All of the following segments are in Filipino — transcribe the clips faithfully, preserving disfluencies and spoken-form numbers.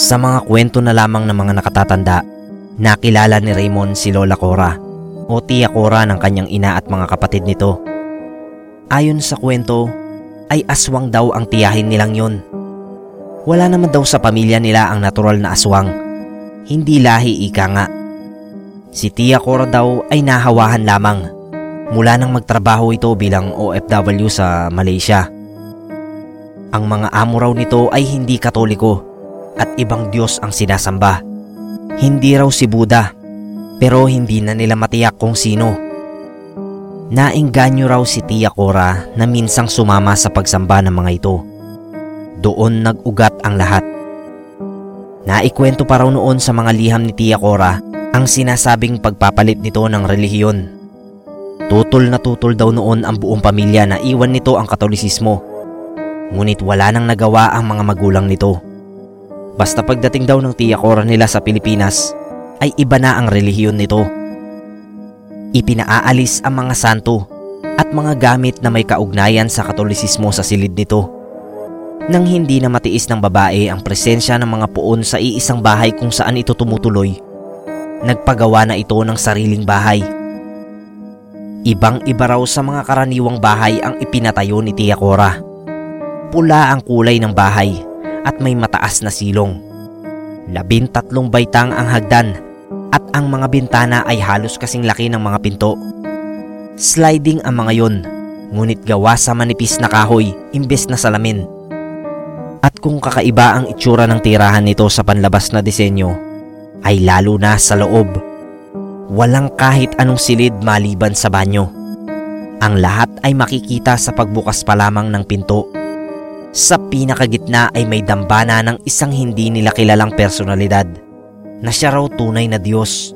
Sa mga kwento na lamang ng mga nakatatanda, nakilala ni Raymond si Lola Cora o Tia Cora ng kanyang ina at mga kapatid nito. Ayon sa kwento, ay aswang daw ang tiyahin nilang yun. Wala naman daw sa pamilya nila ang natural na aswang. Hindi lahi, ika nga. Si Tia Cora daw ay nahawahan lamang mula nang magtrabaho ito bilang O F W sa Malaysia. Ang mga amo raw nito ay hindi Katoliko at ibang Diyos ang sinasamba. Hindi raw si Buddha, pero hindi na nila matiyak kung sino. Naengganyo raw si Tia Cora na minsang sumama sa pagsamba ng mga ito. Doon nag-ugat ang lahat. Naikwento pa raw noon sa mga liham ni Tia Cora ang sinasabing pagpapalit nito ng relihiyon. Tutol na tutol daw noon ang buong pamilya na iwan nito ang Katolisismo. Ngunit wala nang nagawa ang mga magulang nito. Basta pagdating daw ng Tia Cora nila sa Pilipinas, ay iba na ang relihiyon nito. Ipinaaalis ang mga santo at mga gamit na may kaugnayan sa Katolisismo sa silid nito. Nang hindi na matiis ng babae ang presensya ng mga puon sa iisang bahay kung saan ito tumutuloy, nagpagawa na ito ng sariling bahay. Ibang-iba raw sa mga karaniwang bahay ang ipinatayo ni Tia Cora. Pula ang kulay ng bahay at may mataas na silong. Labintatlong baitang ang hagdan at ang mga bintana ay halos kasing laki ng mga pinto. Sliding ang mga yon, ngunit gawa sa manipis na kahoy imbes na salamin. At kung kakaiba ang itsura ng tirahan nito sa panlabas na disenyo, ay lalo na sa loob. Walang kahit anong silid maliban sa banyo. Ang lahat ay makikita sa pagbukas pa lamang ng pinto. Sa pinakagitna ay may dambana ng isang hindi nila kilalang personalidad na siya raw tunay na Diyos.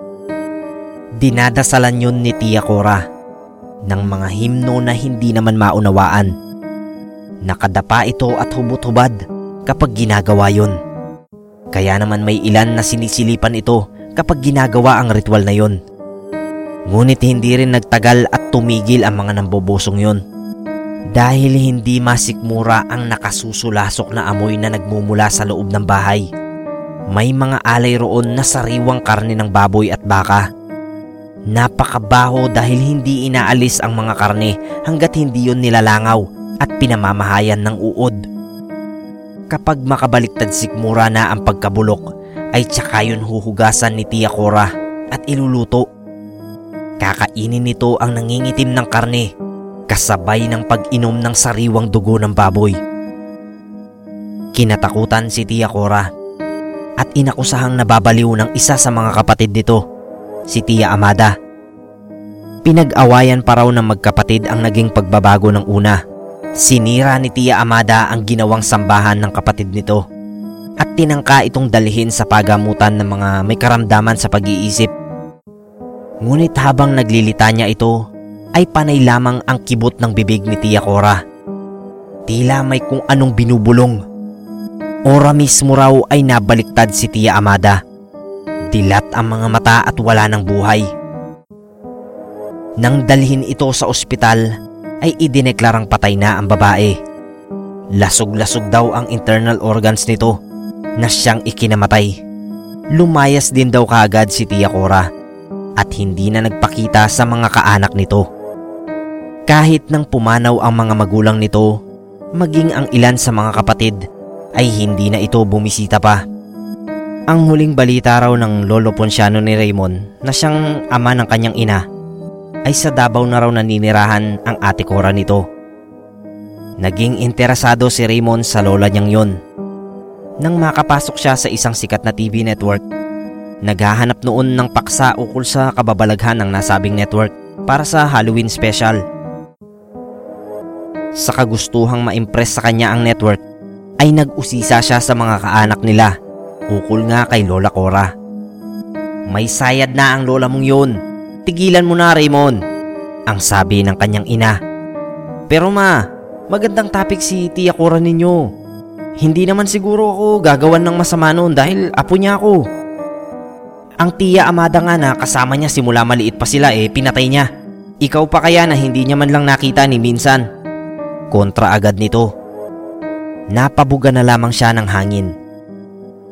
Dinadasalan yun ni Tia Cora ng mga himno na hindi naman maunawaan. Nakadapa ito at hubot-hubad kapag ginagawa yun. Kaya naman may ilan na sinisilipan ito kapag ginagawa ang ritual na yun. Ngunit hindi rin nagtagal at tumigil ang mga nambobosong yun. Dahil hindi masikmura ang nakasusulasok na amoy na nagmumula sa loob ng bahay. May mga alay roon na sariwang karne ng baboy at baka. Napakabaho dahil hindi inaalis ang mga karne hanggat hindi yun nilalangaw at pinamamahayan ng uod. Kapag makabaliktad sikmura na ang pagkabulok, ay tsaka yun huhugasan ni Tia Cora at iluluto. Kakainin nito ang nangingitim ng karne kasabay ng pag-inom ng sariwang dugo ng baboy. Kinatakutan si Tia Cora at inakusahang nababaliw ng isa sa mga kapatid nito, si Tia Amada. Pinag-awayan pa raw ng magkapatid ang naging pagbabago ng una. Sinira ni Tia Amada ang ginawang sambahan ng kapatid nito at tinangka itong dalhin sa pagamutan ng mga may karamdaman sa pag-iisip. Ngunit habang naglilitanya ito, ay panay lamang ang kibot ng bibig ni Tia Cora. Tila may kung anong binubulong. Ora mismo raw ay nabaliktad si Tia Amada. Dilat ang mga mata at wala ng buhay. Nang dalhin ito sa ospital, ay idineklarang patay na ang babae. Lasog-lasog daw ang internal organs nito na siyang ikinamatay. Lumayas din daw kaagad si Tia Cora at hindi na nagpakita sa mga kaanak nito. Kahit nang pumanaw ang mga magulang nito, maging ang ilan sa mga kapatid, ay hindi na ito bumisita pa. Ang huling balita raw ng Lolo Ponciano ni Raymond na siyang ama ng kanyang ina, ay sa Davao na raw naninirahan ang ate Cora nito. Naging interesado si Raymond sa lola niyang yon. Nang makapasok siya sa isang sikat na T V network, naghahanap noon ng paksa ukol sa kababalaghan ng nasabing network para sa Halloween special. Sa kagustuhang ma-impress sa kanya ang network, ay nag-usisa siya sa mga kaanak nila ukol nga kay Lola Cora. May sayad na ang lola mong yun. Tigilan mo na, Raymond, ang sabi ng kanyang ina. Pero ma, magandang topic si Tia Cora ninyo. Hindi naman siguro ako gagawan ng masama noon dahil apo niya ako. Ang Tia Amada nga na kasama niya simula maliit pa sila eh pinatay niya. Ikaw pa kaya na hindi niya man lang nakita ni minsan? Kontra agad nito. Napabuga na lamang siya ng hangin.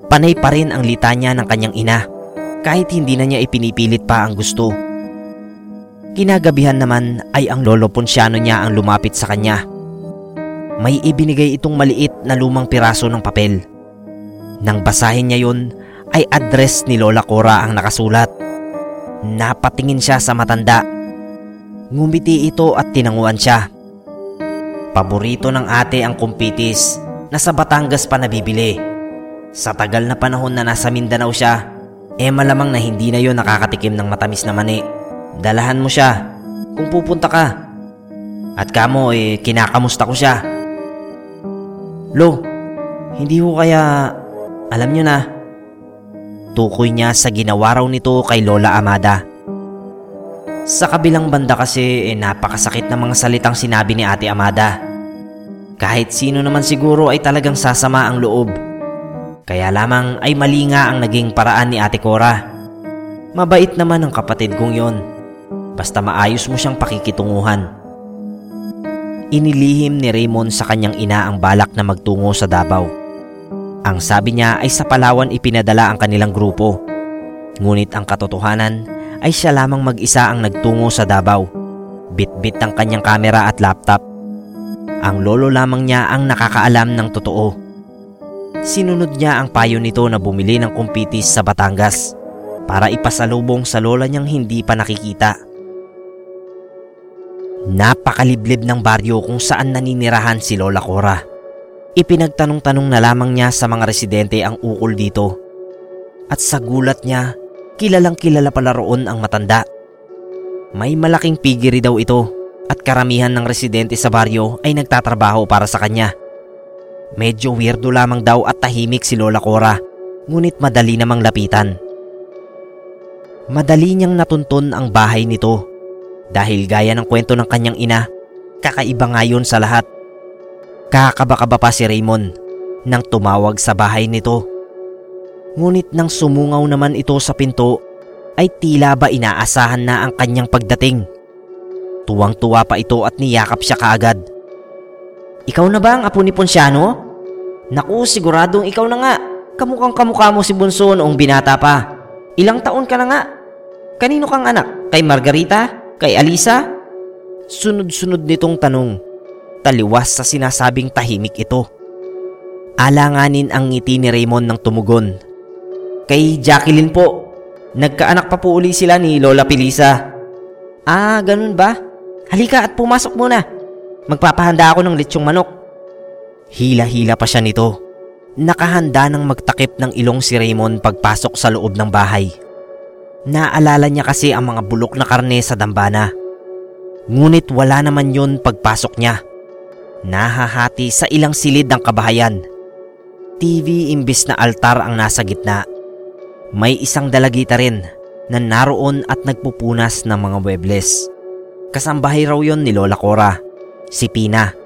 Panay pa rin ang litanya ng kanyang ina kahit hindi na niya ipinipilit pa ang gusto. Kinagabihan naman ay ang lolo Ponciano niya ang lumapit sa kanya. May ibinigay itong maliit na lumang piraso ng papel. Nang basahin niya yun ay address ni Lola Cora ang nakasulat. Napatingin siya sa matanda. Ngumiti ito at tinanguan siya. Paborito ng ate ang kumpitis na sa Batangas pa nabibili. Sa tagal na panahon na nasa Mindanao siya, eh malamang na hindi na yon nakakatikim ng matamis na mani. Dalahan mo siya kung pupunta ka. At kamo eh kinakamusta ko siya. Lo, hindi ho kaya alam nyo na? Tukoy niya sa ginawa raw nito kay Lola Amada. Sa kabilang banda kasi eh napakasakit na mga salitang sinabi ni Ate Amada. Kahit sino naman siguro ay talagang sasama ang loob. Kaya lamang ay mali nga ang naging paraan ni Ate Cora. Mabait naman ang kapatid kong yon. Basta maayos mo siyang pakikitunguhan. Inilihim ni Raymond sa kanyang ina ang balak na magtungo sa Davao. Ang sabi niya ay sa Palawan ipinadala ang kanilang grupo. Ngunit ang katotohanan ay siya lamang mag-isa ang nagtungo sa Davao. Bit-bit ang kanyang kamera at laptop. Ang lolo lamang niya ang nakakaalam ng totoo. Sinunod niya ang payo nito na bumili ng kumpitis sa Batangas para ipasalubong sa lola niyang hindi pa nakikita. Napakaliblib ng baryo kung saan naninirahan si Lola Cora. Ipinagtanong-tanong na lamang niya sa mga residente ang ukol dito. At sa gulat niya, kilalang kilala pala roon ang matanda. May malaking pigiri daw ito at karamihan ng residente sa baryo ay nagtatrabaho para sa kanya. Medyo weirdo lamang daw at tahimik si Lola Cora, ngunit madali namang lapitan. Madali niyang natuntun ang bahay nito dahil gaya ng kwento ng kanyang ina, kakaiba nga yun sa lahat. Kakaba-kaba pa si Raymond nang tumawag sa bahay nito. Ngunit nang sumungaw naman ito sa pinto ay tila ba inaasahan na ang kanyang pagdating. Tuwang-tuwa pa ito at niyakap siya kaagad. Ikaw na ba ang apo ni Ponciano? Naku, siguradong ikaw na nga. Kamukhang kamukha mo si Bunso noong binata pa. Ilang taon ka na nga? Kanino kang anak? Kay Margarita? Kay Alisa? Sunod-sunod nitong tanong. Taliwas sa sinasabing tahimik ito. Alanganin ang ngiti ni Raymond nang tumugon. Kay Jacqueline po. Nagkaanak pa po uli sila ni Lola Pilisa. Ah, ganun ba? Halika at pumasok muna. Magpapahanda ako ng litsyong manok. Hila-hila pa siya nito. Nakahanda nang magtakip ng ilong si Raymond pagpasok sa loob ng bahay. Naalala niya kasi ang mga bulok na karne sa dambana. Ngunit wala naman yun pagpasok niya. Nahahati sa ilang silid ang kabahayan. T V imbis na altar ang nasa gitna. May isang dalagita rin na naroon at nagpupunas ng mga muebles. Kasambahay raw yon ni Lola Cora, si Pina.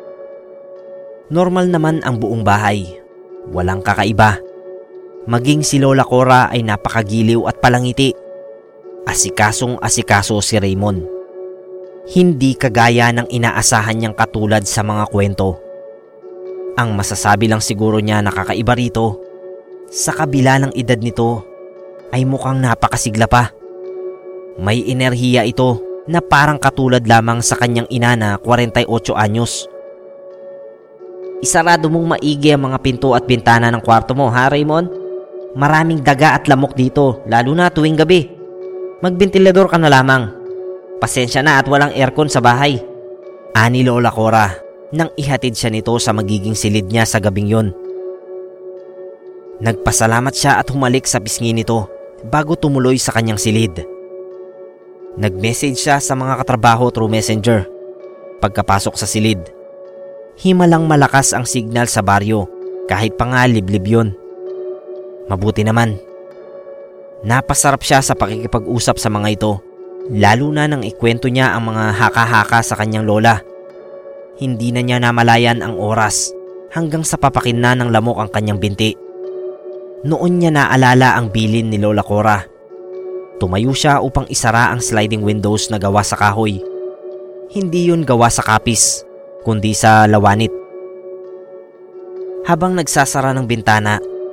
Normal naman ang buong bahay. Walang kakaiba. Maging si Lola Cora ay napakagiliw at palangiti. Asikasong asikaso si Raymond. Hindi kagaya ng inaasahan niyang katulad sa mga kwento. Ang masasabi lang siguro niya na kakaiba rito, sa kabila ng edad nito, ay mukhang napakasigla pa. May enerhiya ito na parang katulad lamang sa kanyang ina na forty-eight anyos. Isarado mong maigi ang mga pinto at bintana ng kwarto mo, ha Raymond? Maraming daga at lamok dito, lalo na tuwing gabi. Magbentilador ka na lamang. Pasensya na at walang aircon sa bahay. Ani Lola Cora nang ihatid siya nito sa magiging silid niya sa gabing yon. Nagpasalamat siya at humalik sa pisngi nito bago tumuloy sa kanyang silid. Nag-message siya sa mga katrabaho through messenger. Pagkapasok sa silid, himalang malakas ang signal sa baryo kahit pa nga liblib yun. Mabuti naman. Napasarap siya sa pakikipag-usap sa mga ito, lalo na nang ikwento niya ang mga haka-haka sa kanyang lola. Hindi na niya namalayan ang oras hanggang sa papakin na ng lamok ang kanyang binti. Noon niya naalala ang bilin ni Lola Cora. Tumayo siya upang isara ang sliding windows na gawa sa kahoy. Hindi yun gawa sa kapis, kundi sa lawanit. Habang nagsasara ng bintana,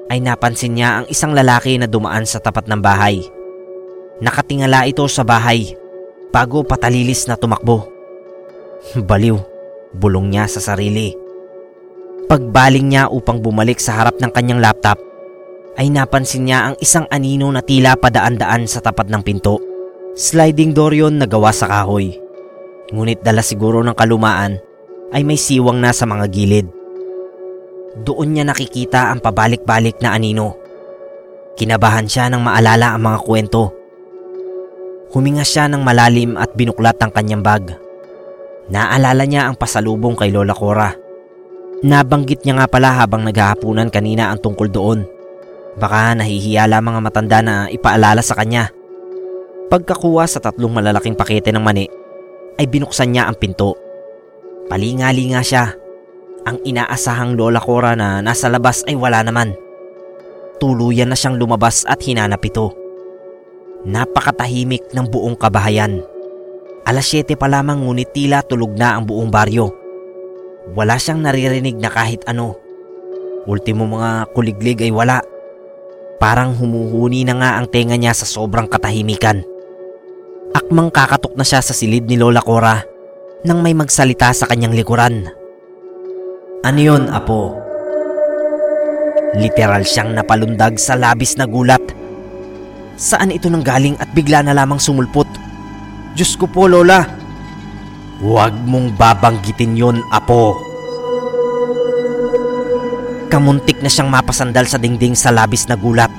ay napansin niya ang isang lalaki na dumaan sa tapat ng bahay. Nakatingala ito sa bahay bago patalilis na tumakbo. Baliw, bulong niya sa sarili. Pagbaling niya upang bumalik sa harap ng kanyang laptop, ay napansin niya ang isang anino na tila padaan-daan sa tapat ng pinto. Sliding door yon na gawa sa kahoy. Ngunit dala siguro ng kalumaan ay may siwang na sa mga gilid. Doon niya nakikita ang pabalik-balik na anino. Kinabahan siya nang maalala ang mga kwento. Huminga siya ng malalim at binuklat ang kanyang bag. Naalala niya ang pasalubong kay Lola Cora. Nabanggit niya nga pala habang naghahapunan kanina ang tungkol doon. Baka nahihiya lamang ang matanda na ipaalala sa kanya. Pagkakuha sa tatlong malalaking pakete ng mani, ay binuksan niya ang pinto. Palingali nga siya. Ang inaasahang Lola Cora na nasa labas ay wala naman. Tuluyan na siyang lumabas at hinanap ito. Napakatahimik ng buong kabahayan. Alas siyete pa lamang ngunit tila tulog na ang buong baryo. Wala siyang naririnig na kahit ano. Ultimo mga kuliglig ay wala. Parang humuhuni na nga ang tenga niya sa sobrang katahimikan. Akmang kakatok na siya sa silid ni Lola Cora nang may magsalita sa kanyang likuran. Ano yun, apo? Literal siyang napalundag sa labis na gulat. Saan ito nanggaling at bigla na lamang sumulpot? Diyos ko po, Lola. Huwag mong babanggitin yun, apo. Kamuntik na siyang mapasandal sa dingding sa labis na gulat.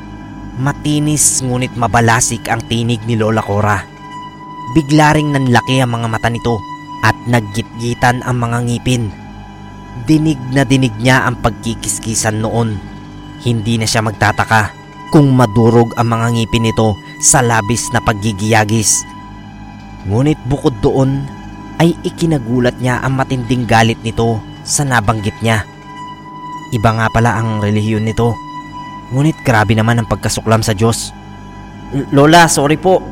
Matinis ngunit mabalasik ang tinig ni Lola Cora. Bigla ring nanlaki ang mga mata nito at naggitgitan ang mga ngipin. Dinig na dinig niya ang pagkikiskisan noon. Hindi na siya magtataka kung madurog ang mga ngipin nito sa labis na paggigiyagis. Ngunit bukod doon ay ikinagulat niya ang matinding galit nito sa nabanggit niya. Iba nga pala ang relihiyon nito. Ngunit grabe naman ang pagkasuklam sa Diyos. Lola, sorry po.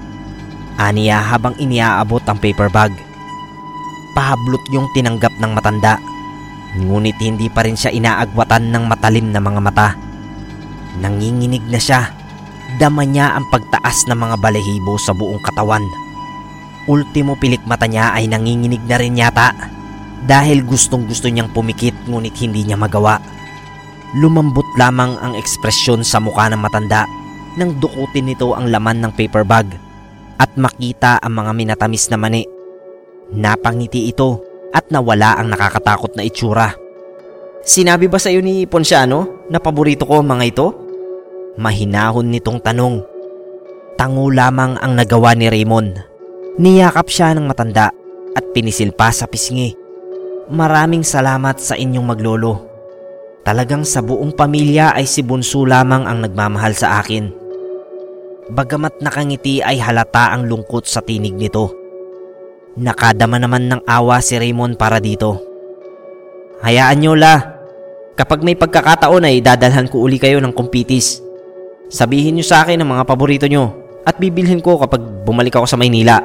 Aniya habang iniaabot ang paper bag. Pahablot yung tinanggap ng matanda. Ngunit hindi pa rin siya inaagwatan ng matalim na mga mata. Nanginginig na siya. Dama niya ang pagtaas ng mga balahibo sa buong katawan. Ultimo pilik mata niya ay nanginginig na rin yata. Dahil gustong gusto niyang pumikit ngunit hindi niya magawa. Lumambot lamang ang ekspresyon sa mukha ng matanda nang dukutin nito ang laman ng paper bag at makita ang mga minatamis na mani. Napangiti ito at nawala ang nakakatakot na itsura. Sinabi ba sa iyo ni Ponciano na paborito ko ang mga ito? Mahinahon nitong tanong. Tango lamang ang nagawa ni Raymond. Niyakap siya ng matanda at pinisil pa sa pisngi. Maraming salamat sa inyong maglolo. Talagang sa buong pamilya ay si Bunso lamang ang nagmamahal sa akin. Bagamat nakangiti ay halata ang lungkot sa tinig nito. Nakadama naman ng awa si Raymond para dito. Hayaan nyo la. Kapag may pagkakataon ay dadalhan ko uli kayo ng kumpitis. Sabihin nyo sa akin ang mga paborito nyo at bibilhin ko kapag bumalik ako sa Maynila.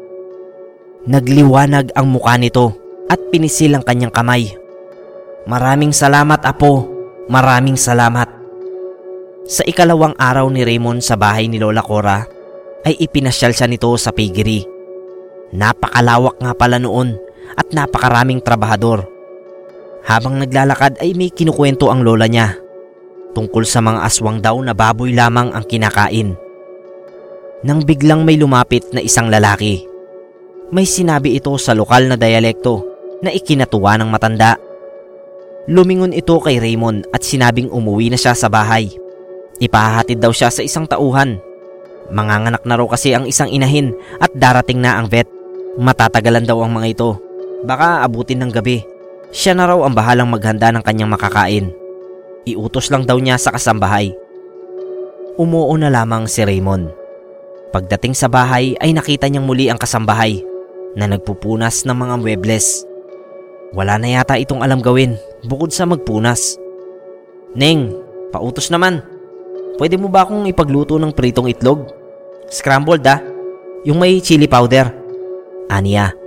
Nagliwanag ang mukha nito at pinisil ang kanyang kamay. Maraming salamat, apo. Maraming salamat. Sa ikalawang araw ni Raymond sa bahay ni Lola Cora, ay ipinasyal siya nito sa piggery. Napakalawak nga pala noon at napakaraming trabahador. Habang naglalakad ay may kinukwento ang lola niya tungkol sa mga aswang daw na baboy lamang ang kinakain. Nang biglang may lumapit na isang lalaki. May sinabi ito sa lokal na dialekto na ikinatuwa ng matanda. Lumingon ito kay Raymond at sinabing umuwi na siya sa bahay. Ipahahatid daw siya sa isang tauhan. Manganganak na raw kasi ang isang inahin at darating na ang vet. Matatagalan daw ang mga ito. Baka abutin ng gabi. Siya na raw ang bahalang maghanda ng kanyang makakain. Iutos lang daw niya sa kasambahay. Umuo na lamang si Raymond. Pagdating sa bahay ay nakita niyang muli ang kasambahay na nagpupunas ng mga muebles. Wala na yata itong alam gawin bukod sa magpunas. Neng, pautos naman. Pwede mo ba akong ipagluto ng pritong itlog? Scrambled ah. Yung may chili powder. Aniya.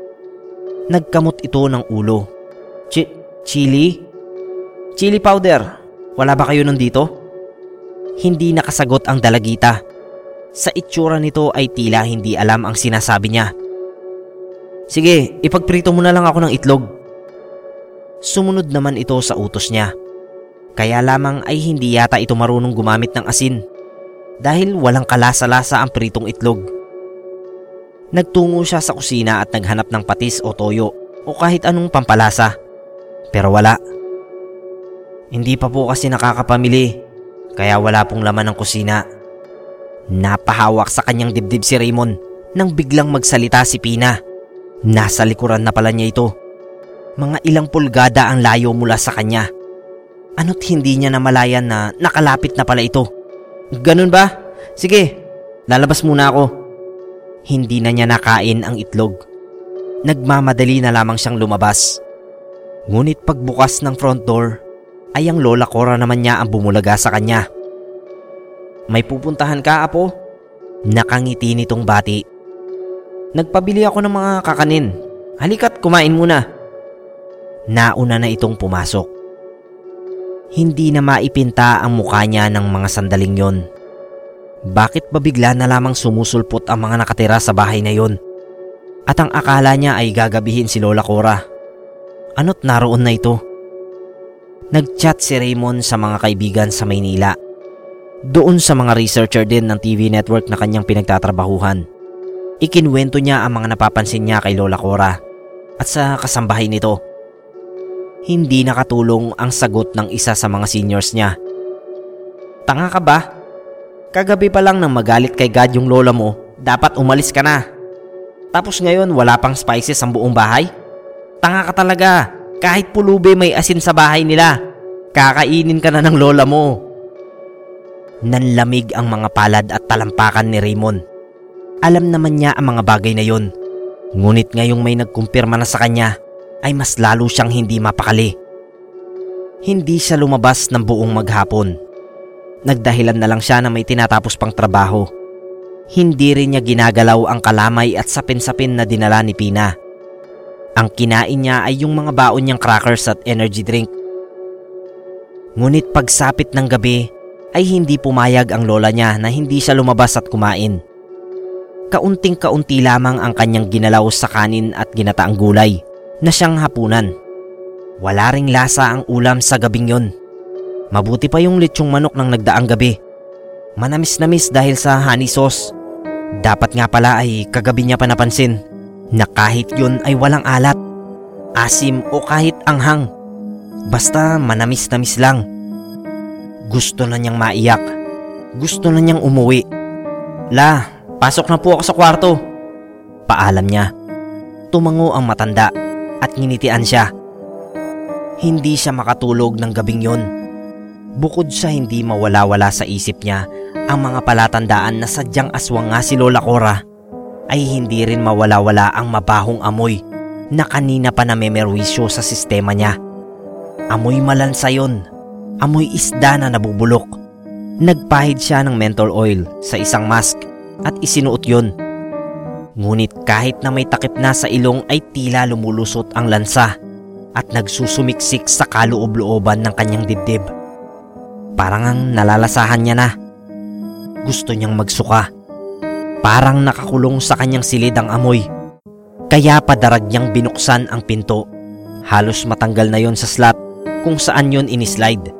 Nagkamot ito ng ulo. Ch- chili? Chili powder. Wala ba kayo nandito? Hindi nakasagot ang dalagita. Sa itsura nito ay tila hindi alam ang sinasabi niya. Sige, ipagprito mo na lang ako ng itlog. Sumunod naman ito sa utos niya. Kaya lamang ay hindi yata ito marunong gumamit ng asin dahil walang kalasa-lasa ang pritong itlog. Nagtungo siya sa kusina at naghanap ng patis o toyo o kahit anong pampalasa. Pero wala. Hindi pa po kasi nakakapamili kaya wala pong laman ng kusina. Napahawak sa kanyang dibdib si Raymond nang biglang magsalita si Pina. Nasa likuran na pala niya ito. Mga ilang pulgada ang layo mula sa kanya. Ano't hindi niya namalayan na nakalapit na pala ito. Ganun ba? Sige, lalabas muna ako. Hindi na niya nakain ang itlog. Nagmamadali na lamang siyang lumabas. Ngunit pagbukas ng front door, ay ang Lola Cora naman niya ang bumulaga sa kanya. May pupuntahan ka, apo? Nakangiti nitong bati. Nagpabili ako ng mga kakanin. Halika't kumain muna. Nauna na itong pumasok. Hindi na maipinta ang mukha niya ng mga sandaling yon. Bakit ba bigla na lamang sumusulpot ang mga nakatira sa bahay na yon? At ang akala niya ay gagabihin si Lola Cora. Ano't naroon na ito? Nag-chat si Raymond sa mga kaibigan sa Maynila. Doon sa mga researcher din ng T V network na kanyang pinagtatrabahuhan. Ikinwento niya ang mga napapansin niya kay Lola Cora at sa kasambahay nito. Hindi nakatulong ang sagot ng isa sa mga seniors niya. Tanga ka ba? Kagabi pa lang nang magalit kay God yung lola mo, dapat umalis ka na. Tapos ngayon wala pang spices ang buong bahay? Tanga ka talaga. Kahit pulubi may asin sa bahay nila, kakainin ka na ng lola mo. Nanlamig ang mga palad at talampakan ni Raymond. Alam naman niya ang mga bagay na yon. Ngunit ngayong may nagkumpirma na sa kanya, ay mas lalo siyang hindi mapakali. Hindi siya lumabas ng buong maghapon. Nagdahilan na lang siya na may tinatapos pang trabaho. Hindi rin niya ginagalaw ang kalamay at sapin-sapin na dinala ni Pina. Ang kinain niya ay yung mga baon niyang crackers at energy drink. Ngunit pagsapit ng gabi ay hindi pumayag ang lola niya na hindi siya lumabas at kumain. Kaunting-kaunti lamang ang kanyang ginalaw sa kanin at ginataang gulay na siyang hapunan. Wala ring lasa ang ulam sa gabing yon. Mabuti pa yung lechong manok ng nagdaang gabi. Manamis-namis dahil sa honey sauce. Dapat nga pala ay kagabi niya pa napansin na kahit yun ay walang alat, asim o kahit anghang. Basta manamis-namis lang. Gusto na niyang maiyak. Gusto na niyang umuwi. La, pasok na po ako sa kwarto. Paalam niya. Tumango ang matanda at nginitian siya. Hindi siya makatulog ng gabing yon. Bukod sa hindi mawala-wala sa isip niya ang mga palatandaan na sadyang aswang nga si Lola Cora, ay hindi rin mawala-wala ang mabahong amoy na kanina pa namemerwisyo sa sistema niya. Amoy malansa yon. Amoy isda na nabubulok. Nagpahid siya ng menthol oil sa isang mask at isinuot yon. Ngunit kahit na may takip na sa ilong ay tila lumulusot ang lansa at nagsusumiksik sa kaloob-looban ng kanyang dibdib. Parang ang nalalasahan niya na. Gusto niyang magsuka. Parang nakakulong sa kanyang silid ang amoy. Kaya padarag niyang binuksan ang pinto. Halos matanggal na yon sa slot kung saan yon inislide.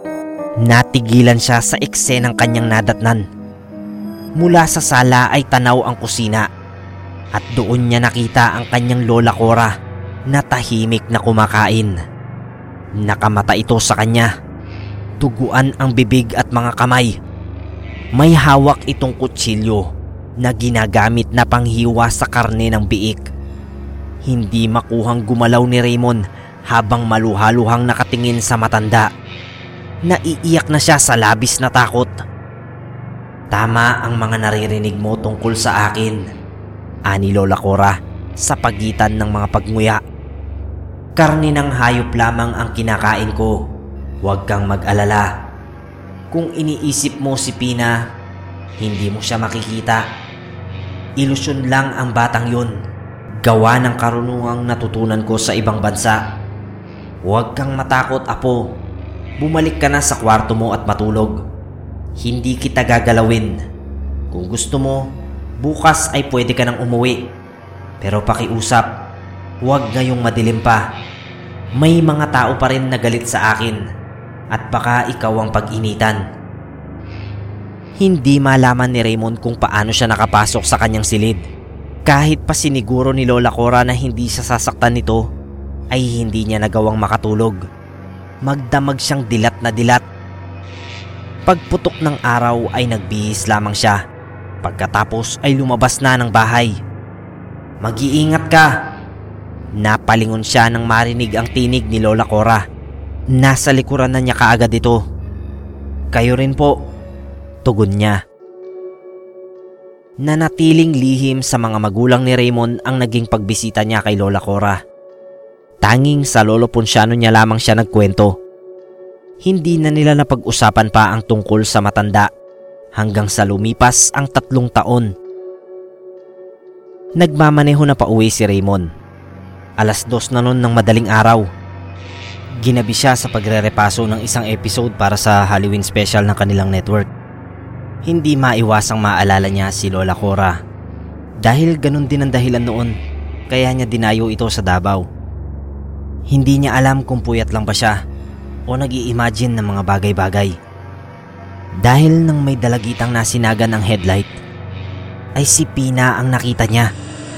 Natigilan siya sa eksenang kanyang nadatnan. Mula sa sala ay tanaw ang kusina. At doon niya nakita ang kanyang Lola Cora na tahimik na kumakain. Nakamata ito sa kanya. Tuguan ang bibig at mga kamay. May hawak itong kutsilyo na ginagamit na panghiwa sa karne ng biik. Hindi makuhang gumalaw ni Raymond habang maluhaluhang nakatingin sa matanda. Naiiyak na siya sa labis na takot. Tama ang mga naririnig mo tungkol sa akin, ani Lola Cora sa pagitan ng mga pagnguya. Karne ng hayop lamang ang kinakain ko. Huwag kang mag-alala. Kung iniisip mo si Pina, hindi mo siya makikita. Ilusyon lang ang batang yun. Gawa ng karunungang natutunan ko sa ibang bansa. Huwag kang matakot, apo. Bumalik ka na sa kwarto mo at matulog. Hindi kita gagalawin. Kung gusto mo, bukas ay pwede ka nang umuwi. Pero pakiusap, huwag ngayong madilim pa. May mga tao pa rin na galit sa akin at baka ikaw ang pag-initan. Hindi malaman ni Raymond kung paano siya nakapasok sa kanyang silid. Kahit pa siniguro ni Lola Cora na hindi siya sasaktan nito, ay hindi niya nagawang makatulog. Magdamag siyang dilat na dilat. Pagputok ng araw ay nagbihis lamang siya. Pagkatapos ay lumabas na ng bahay. Mag-iingat ka! Napalingon siya nang marinig ang tinig ni Lola Cora. Nasa likuran na niya kaagad ito. Kayo rin po, tugon niya. Nanatiling lihim sa mga magulang ni Raymond ang naging pagbisita niya kay Lola Cora. Tanging sa lolo Ponciano niya lamang siya nagkwento. Hindi na nila napag-usapan pa ang tungkol sa matanda hanggang sa lumipas ang tatlong taon. Nagmamaneho na pauwi si Raymond. Alas dos na noon ng madaling araw. Ginabi siya sa pagre-repaso ng isang episode para sa Halloween special ng kanilang network. Hindi maiwasang maalala niya si Lola Cora. Dahil ganun din ang dahilan noon, kaya niya dinayo ito sa Davao. Hindi niya alam kung puyat lang ba siya o nag-i-imagine ng mga bagay-bagay. Dahil nang may dalagitang nasinagan ang headlight, ay si Pina ang nakita niya.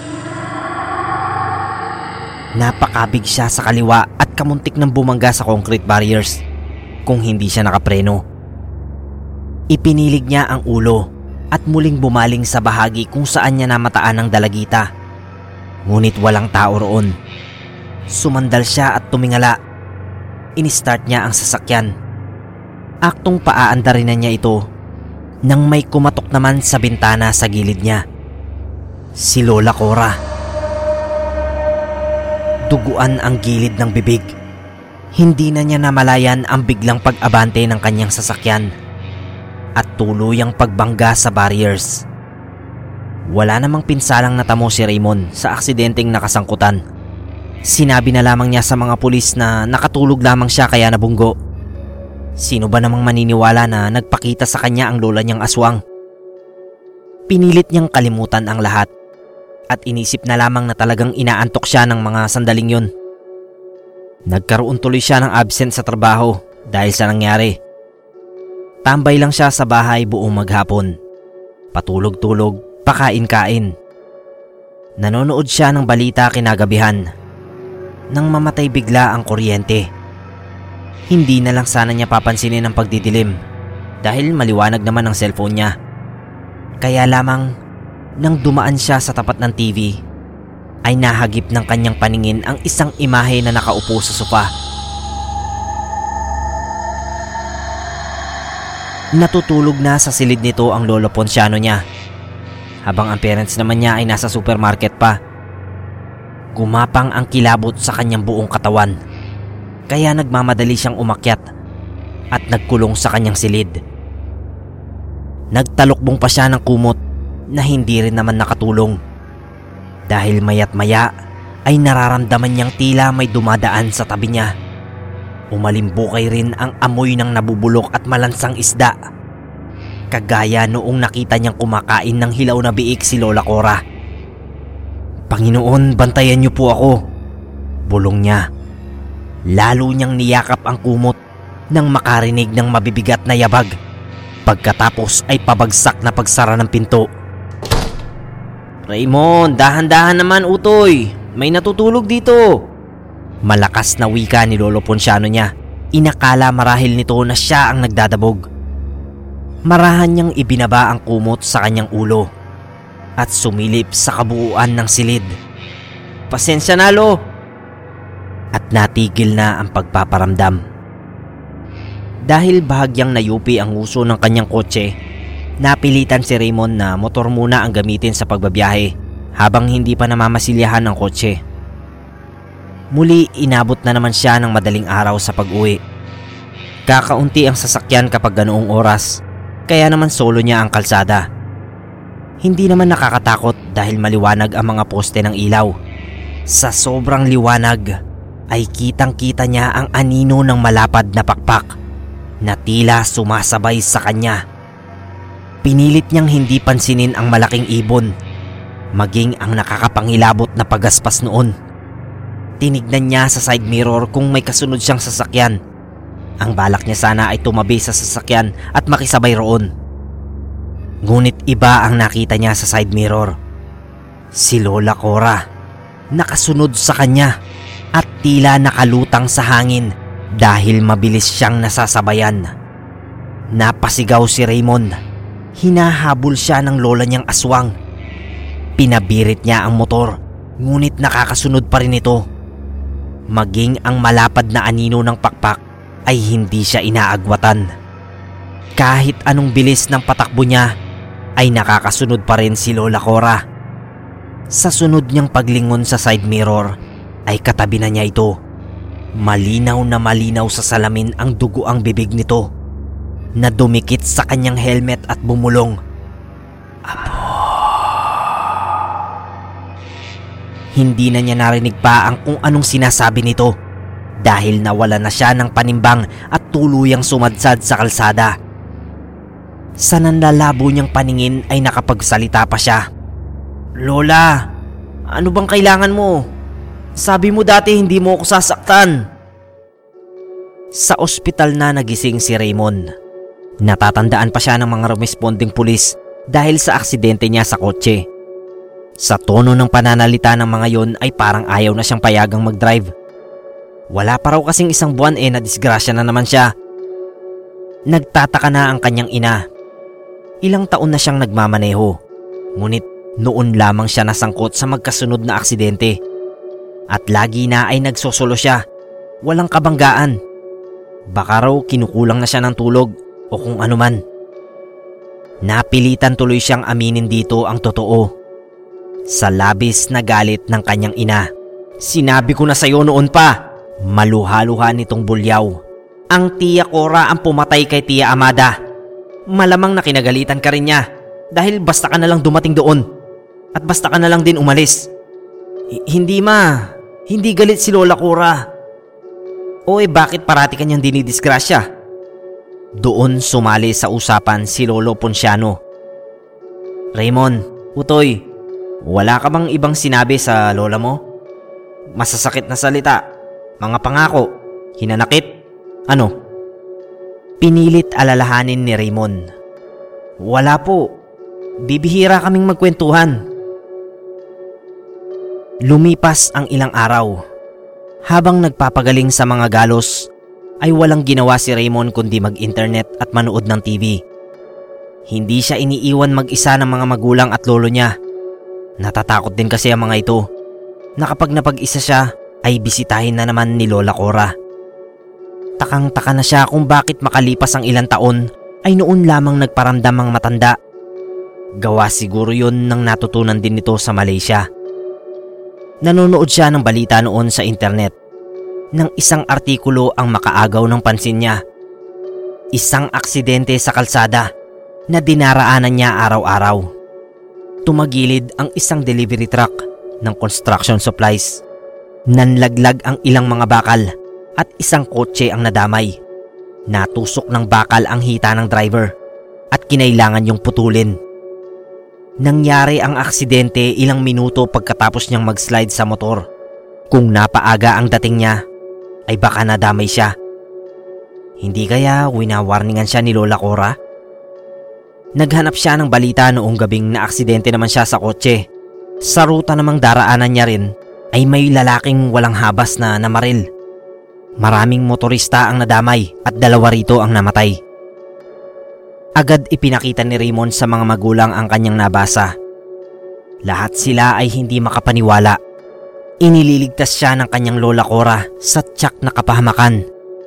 Napakabig siya sa kaliwa at kamuntik ng bumangga sa concrete barriers kung hindi siya nakapreno. Ipinilig niya ang ulo at muling bumaling sa bahagi kung saan niya namataan ng dalagita. Ngunit walang tao roon. Sumandal siya at tumingala. Inistart niya ang sasakyan. Aktong paaandarin na niya ito nang may kumatok naman sa bintana sa gilid niya. Si Lola Cora. Duguan ang gilid ng bibig. Hindi na niya namalayan ang biglang pag-abante ng kanyang sasakyan at tuluyang pagbangga sa barriers. Wala namang pinsalang natamo si Raymond sa aksidenteng nakasangkutan. Sinabi na lamang niya sa mga pulis na nakatulog lamang siya kaya nabunggo. Sino ba namang maniniwala na nagpakita sa kanya ang lola niyang aswang? Pinilit niyang kalimutan ang lahat at inisip na lamang na talagang inaantok siya ng mga sandaling yun. Nagkaroon tuloy siya ng absent sa trabaho dahil sa nangyari. Tambay lang siya sa bahay buong maghapon. Patulog-tulog, pakain-kain. Nanonood siya ng balita kinagabihan nang mamatay bigla ang kuryente. Hindi na lang sana niya papansinin ang pagdidilim dahil maliwanag naman ang cellphone niya. Kaya lamang nang dumaan siya sa tapat ng T V ay nahagip ng kanyang paningin ang isang imahe na nakaupo sa sofa. Natutulog na sa silid nito ang lolo Ponciano niya, habang ang parents naman niya ay nasa supermarket pa. Gumapang ang kilabot sa kanyang buong katawan, kaya nagmamadali siyang umakyat at nagkulong sa kanyang silid. Nagtalukbong pa siya ng kumot na hindi rin naman nakatulong, dahil maya't maya ay nararamdaman niyang tila may dumadaan sa tabi niya. Umalimbukay rin ang amoy ng nabubulok at malansang isda, kagaya noong nakita niyang kumakain ng hilaw na biik si Lola Cora. "Panginoon, bantayan niyo po ako," bulong niya. Lalo niyang niyakap ang kumot nang makarinig ng mabibigat na yabag. Pagkatapos ay pabagsak na pagsara ng pinto. "Raymond, dahan-dahan naman utoy, may natutulog dito." Malakas na wika ni Lolo Ponciano niya. Inakala marahil nito na siya ang nagdadabog. Marahan niyang ibinaba ang kumot sa kanyang ulo at sumilip sa kabuuan ng silid. "Pasensya na, Lo." At natigil na ang pagpaparamdam. Dahil bahagyang nayupi ang uso ng kanyang kotse, napilitan si Raymond na motor muna ang gamitin sa pagbabiyahe habang hindi pa namamasilyahan ang kotse. Muli inabot na naman siya ng madaling araw sa pag-uwi. Kakaunti ang sasakyan kapag ganoong oras, kaya naman solo niya ang kalsada. Hindi naman nakakatakot dahil maliwanag ang mga poste ng ilaw. Sa sobrang liwanag ay kitang-kita niya ang anino ng malapad na pakpak na tila sumasabay sa kanya. Pinilit niyang hindi pansinin ang malaking ibon, maging ang nakakapangilabot na pagaspas noon. Tinignan niya sa side mirror kung may kasunod siyang sasakyan. Ang balak niya sana ay tumabi sa sasakyan at makisabay roon. Ngunit iba ang nakita niya sa side mirror. Si Lola Cora, nakasunod sa kanya at tila nakalutang sa hangin dahil mabilis siyang nasasabayan. Napasigaw si Raymond. Hinahabol siya ng lola niyang aswang. Pinabirit niya ang motor, ngunit nakakasunod pa rin ito. Maging ang malapad na anino ng pakpak ay hindi siya inaagwatan. Kahit anong bilis ng patakbo niya, ay nakakasunod pa rin si Lola Cora. Sa sunod niyang paglingon sa side mirror, ay katabi na niya ito. Malinaw na malinaw sa salamin ang dugo ang bibig nito, na dumikit sa kanyang helmet at bumulong. Apo. Hindi na niya narinig pa ang kung anong sinasabi nito dahil nawala na siya ng panimbang at tuluyang sumadsad sa kalsada. Sa nanlalabo niyang paningin ay nakapagsalita pa siya. Lola, ano bang kailangan mo? Sabi mo dati hindi mo ako sasaktan. Sa ospital na nagising si Raymond. Natatandaan pa siya ng mga responding pulis dahil sa aksidente niya sa kotse. Sa tono ng pananalita ng mga yon ay parang ayaw na siyang payagang mag-drive. Wala pa raw kasing isang buwan eh na disgrasya na naman siya. Nagtataka na ang kanyang ina. Ilang taon na siyang nagmamaneho, ngunit noon lamang siya nasangkot sa magkasunod na aksidente. At lagi na ay nagsosolo siya, walang kabanggaan. Baka raw kinukulang na siya ng tulog o kung anuman. Napilitan tuloy siyang aminin dito ang totoo. Sa labis na galit ng kanyang ina. Sinabi ko na sa'yo noon pa, maluha-luha nitong bulyaw. Ang tiya Cora ang pumatay kay tiya Amada. Malamang na kinagalitan ka rin niya dahil basta ka na lang dumating doon at basta ka na lang din umalis. H- hindi ma, hindi galit si Lola Cora. O eh bakit parati kanyang dinidisgrasya? Doon sumali sa usapan si Lolo Ponciano. Raymond, Utoy, wala ka bang ibang sinabi sa lola mo? Masasakit na salita, mga pangako, hinanakit, ano? Pinilit alalahanin ni Raymond. Wala po, bibihira kaming magkwentuhan. Lumipas ang ilang araw. Habang nagpapagaling sa mga galos, ay walang ginawa si Raymond kundi mag-internet at manood ng T V. Hindi siya iniiwan mag-isa ng mga magulang at lolo niya. Natatakot din kasi ang mga ito na kapag napag-isa siya ay bisitahin na naman ni Lola Cora. Takang-taka na siya kung bakit makalipas ang ilang taon ay noon lamang nagparamdam ang matanda. Gawa siguro yun ng natutunan din nito sa Malaysia. Nanonood siya ng balita noon sa internet. Nang isang artikulo ang makaagaw ng pansin niya. Isang aksidente sa kalsada na dinaraanan niya araw-araw. Tumagilid ang isang delivery truck ng construction supplies. Nanlaglag ang ilang mga bakal at isang kotse ang nadamay. Natusok ng bakal ang hita ng driver at kinailangan yung putulin. Nangyari ang aksidente ilang minuto pagkatapos niyang mag-slide sa motor. Kung napaaga ang dating niya, ay baka nadamay siya. Hindi kaya winawarningan siya ni Lola Cora? Naghanap siya ng balita noong gabing na aksidente naman siya sa kotse. Sa ruta namang daraanan niya rin ay may lalaking walang habas na namaril. Maraming motorista ang nadamay at dalawa rito ang namatay. Agad ipinakita ni Raymond sa mga magulang ang kanyang nabasa. Lahat sila ay hindi makapaniwala. Inililigtas siya ng kanyang Lola Cora sa tiyak na kapahamakan.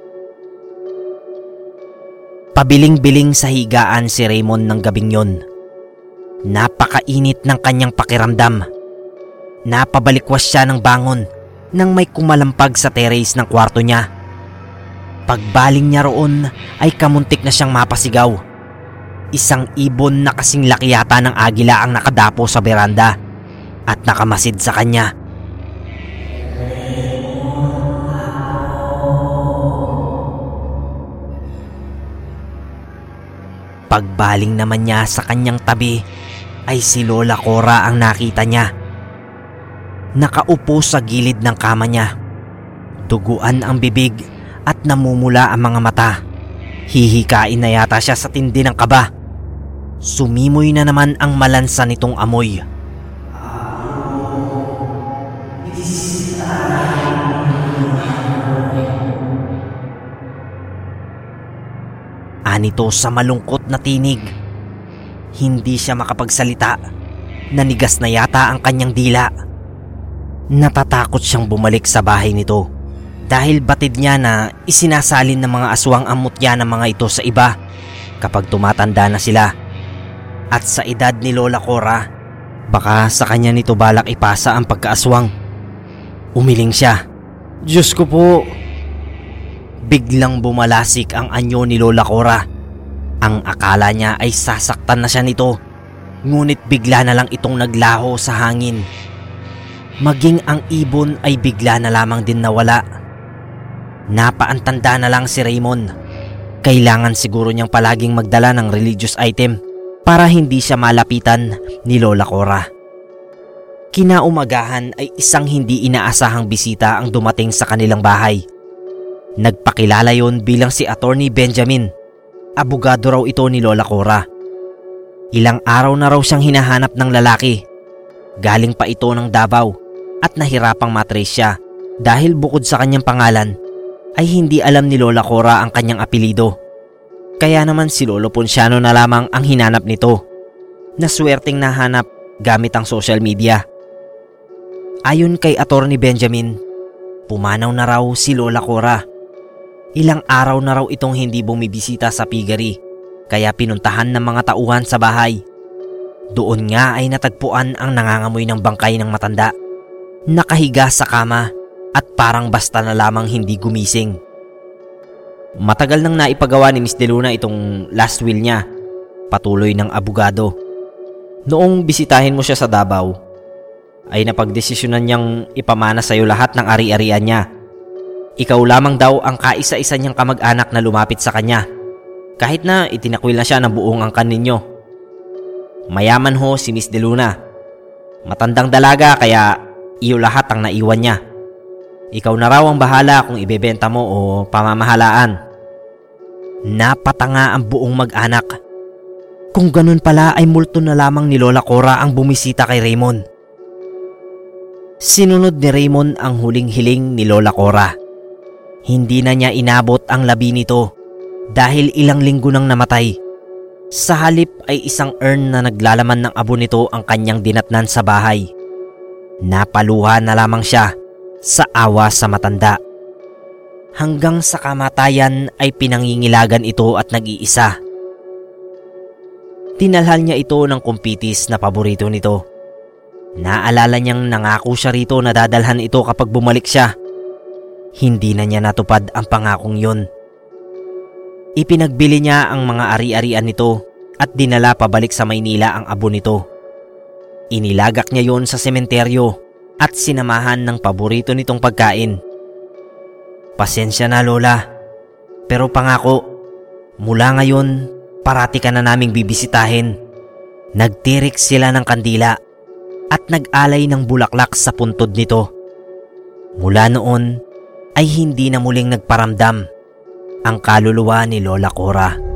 Pabiling-biling sa higaan si Raymond ng gabing yon. Napakainit ng kanyang pakiramdam. Napabalikwas siya ng bangon nang may kumalampag sa terrace ng kwarto niya. Pagbaling niya roon ay kamuntik na siyang mapasigaw. Isang ibon na kasing laki yata ng agila ang nakadapo sa beranda at nakamasid sa kanya. Pagbaling naman niya sa kanyang tabi ay si Lola Cora ang nakita niya. Nakaupo sa gilid ng kama niya. Duguan ang bibig at namumula ang mga mata. Hihikain na yata siya sa tindi ng kaba. Sumimoy na naman ang malansa nitong amoy. Anito sa malungkot na tinig. Hindi siya makapagsalita. Nanigas na yata ang kanyang dila. Natatakot siyang bumalik sa bahay nito dahil batid niya na isinasalin ng mga aswang ang mutya ng mga ito sa iba kapag tumatanda na sila. At sa edad ni Lola Cora, baka sa kanya nito balak ipasa ang pagkaaswang. Umiling siya. Diyos ko po! Biglang bumalasik ang anyo ni Lola Cora. Ang akala niya ay sasaktan na siya nito, ngunit bigla na lang itong naglaho sa hangin. Maging ang ibon ay bigla na lamang din nawala. Napaantanda na lang si Raymond. Kailangan siguro niyang palaging magdala ng religious item para hindi siya malapitan ni Lola Cora. Kinaumagahan ay isang hindi inaasahang bisita ang dumating sa kanilang bahay. Nagpakilala yon bilang si Attorney Benjamin. Abogado raw ito ni Lola Cora. Ilang araw na raw siyang hinahanap ng lalaki. Galing pa ito ng Davao at nahirapang matrace siya dahil bukod sa kanyang pangalan ay hindi alam ni Lola Cora ang kanyang apelido. Kaya naman si Lolo Ponciano na lamang ang hinanap nito, na swerteng nahanap gamit ang social media. Ayon kay Attorney Benjamin, pumanaw na raw si Lola Cora. Ilang araw na raw itong hindi bumibisita sa piggery, kaya pinuntahan ng mga tauhan sa bahay. Doon nga ay natagpuan ang nangangamoy ng bangkay ng matanda. Nakahiga sa kama at parang basta na lamang hindi gumising. Matagal nang naipagawa ni Miss De Luna itong last will niya, patuloy ng abogado. Noong bisitahin mo siya sa Davao, ay napagdesisyonan niyang ipamana sa iyo lahat ng ari-arian niya. Ikaw lamang daw ang kaisa-isa niyang kamag-anak na lumapit sa kanya, kahit na itinakwil na siya ng buong angkan ninyo. Mayaman ho si Miss De Luna. Matandang dalaga kaya iyo lahat ang naiwan niya. Ikaw na raw ang bahala kung ibebenta mo o pamamahalaan. Napatanga ang buong mag-anak. Kung ganun pala ay multo na lamang ni Lola Cora ang bumisita kay Raymond. Sinunod ni Raymond ang huling hiling ni Lola Cora. Hindi na niya inabot ang labi nito dahil ilang linggo nang namatay. Sa halip ay isang urn na naglalaman ng abo nito ang kanyang dinatnan sa bahay. Napaluha na lamang siya sa awa sa matanda. Hanggang sa kamatayan ay pinangingilagan ito at nag-iisa. Tinalhal niya ito ng kumpitis na paborito nito. Naalala niyang nangako siya rito na dadalhan ito kapag bumalik siya. Hindi na niya natupad ang pangakong yun. Ipinagbili niya ang mga ari-arian nito at dinala pabalik sa Maynila ang abo nito. Inilagak niya yon sa sementeryo at sinamahan ng paborito nitong pagkain. Pasensya na Lola, pero pangako, mula ngayon parati ka na naming bibisitahin. Nagtirik sila ng kandila at nag-alay ng bulaklak sa puntod nito. Mula noon ay hindi na muling nagparamdam ang kaluluwa ni Lola Cora.